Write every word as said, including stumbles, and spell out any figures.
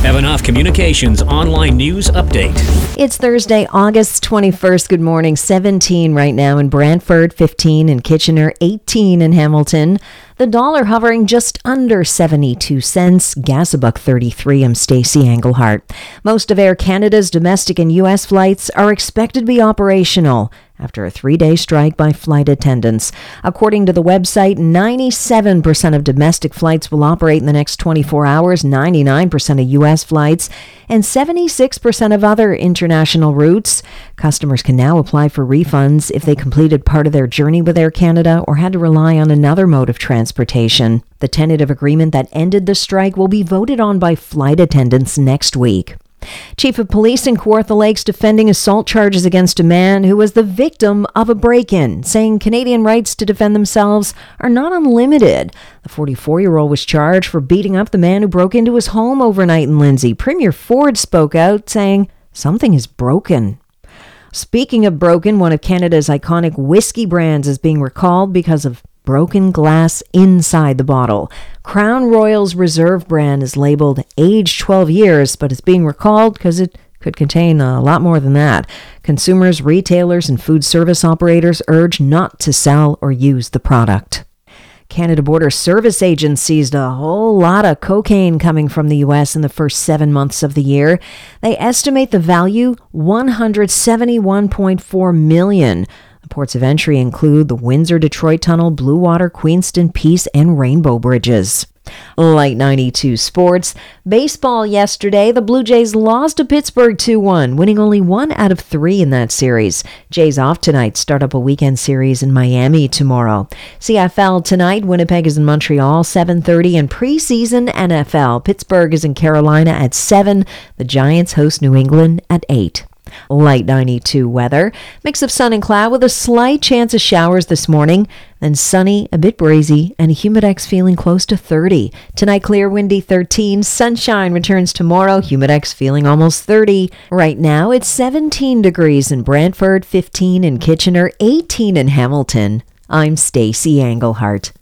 Evanoff Communications online news update. It's Thursday, August twenty-first. Good morning. seventeen right now in Brantford, fifteen in Kitchener, eighteen in Hamilton. The dollar hovering just under seventy-two cents. Gas a buck thirty-three. I'm Stacey Englehart. Most of Air Canada's domestic and U S flights are expected to be operational after a three-day strike by flight attendants. According to the website, ninety-seven percent of domestic flights will operate in the next twenty-four hours, ninety-nine percent of U S flights, and seventy-six percent of other international routes. Customers can now apply for refunds if they completed part of their journey with Air Canada or had to rely on another mode of transportation. The tentative agreement that ended the strike will be voted on by flight attendants next week. Chief of Police in Kawartha Lakes defending assault charges against a man who was the victim of a break-in, saying Canadian rights to defend themselves are not unlimited. The forty-four-year-old was charged for beating up the man who broke into his home overnight in Lindsay. Premier Ford spoke out, saying, "Something is broken." Speaking of broken, one of Canada's iconic whiskey brands is being recalled because of broken glass inside the bottle. Crown Royal's Reserve brand is labeled aged twelve years, but it's being recalled because it could contain a lot more than that. Consumers, retailers, and food service operators urged not to sell or use the product. Canada Border Service Agents seized a whole lot of cocaine coming from the U S in the first seven months of the year. They estimate the value one hundred seventy-one point four million dollars. Ports of entry include the Windsor-Detroit Tunnel, Blue Water, Queenston, Peace, and Rainbow Bridges. Light ninety-two sports. Baseball yesterday, the Blue Jays lost to Pittsburgh two one, winning only one out of three in that series. Jays off tonight, start up a weekend series in Miami tomorrow. C F L tonight, Winnipeg is in Montreal, seven thirty, and preseason N F L. Pittsburgh is in Carolina at seven. The Giants host New England at eight. Light ninety-two weather. Mix of sun and cloud with a slight chance of showers this morning. Then sunny, a bit breezy, and a humidex feeling close to thirty. Tonight, clear, windy thirteen. Sunshine returns tomorrow. Humidex feeling almost thirty. Right now, it's seventeen degrees in Brantford, fifteen in Kitchener, eighteen in Hamilton. I'm Stacey Englehart.